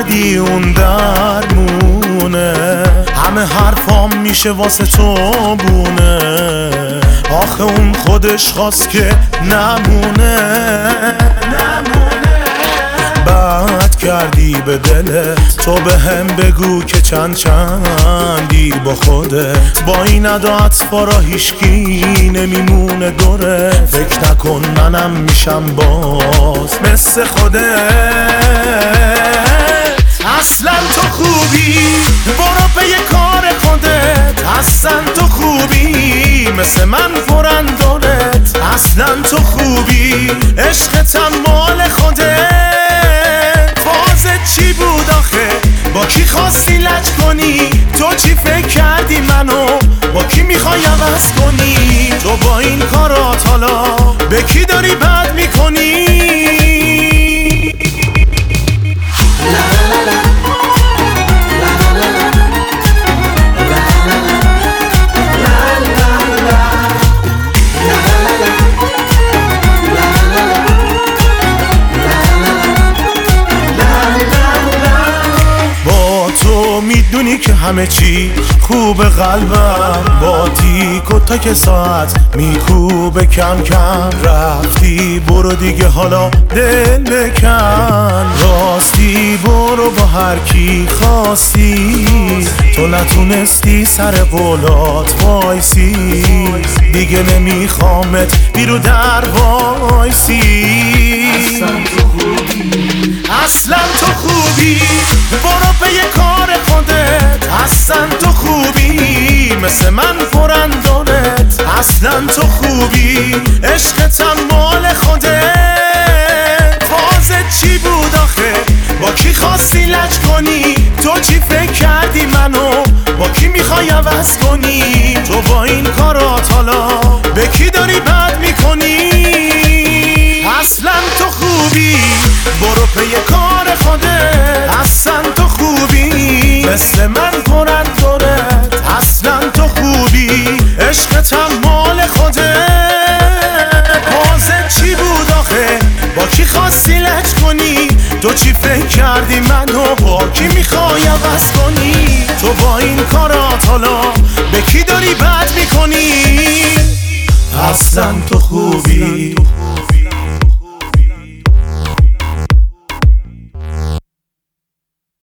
کردی اون درمونه، همه حرفام میشه واسه تو بونه. آخه اون خودش خواست که نمونه. بد کردی به دلت، تو به هم بگو که چندی با خودت. با این ادا اطفارا هیشکی نمیمونه دوره. فکر نکن منم میشم باز مثل خودت. اصلا تو خوبی، برو به یه کار خودت. اصلا تو خوبی، مثل من پرندارت. اصلا تو خوبی، عشقتم مال خودت. فازت چی بود آخه؟ با کی خواستی لج کنی؟ تو چی فکر کردی منو؟ با کی میخوای عوض کنی؟ تو با این کارات حالا به کی داری بد میکنی؟ میدونی که همه چی خوب، قلبم با تیک و تک ساعت میکوبه کم کم. رفتی برو دیگه حالا دل بکن. راستی برو با هر کی خواستی، تو نتونستی سر قولات وایسی. دیگه نمیخوامت بیرو در وایسی. اصلا تو خوبی، برو به یه کار خودت. اصلا تو خوبی، مثل من پرندارت. اصلا تو خوبی، عشقتم مال خودت. فازت چی بود آخه؟ با کی خواستی لج کنی؟ تو چی فکر کردی منو؟ با کی میخوای عوض کنی؟ تو با این کارات حالا به کی داری بد میکنی؟ اصلا تو خوبی، برو پی کار خودت. اصلا تو خوبی، مثل من پرندارت. اصلا تو خوبی، عشقتم مال خودت. بازت چی بود آخه؟ با کی خواستی لج کنی؟ تو چی فکر کردی منو؟ با کی میخوای عوض کنی؟ تو با این کارات حالا به کی داری بد میکنی؟ اصلا تو خوبی.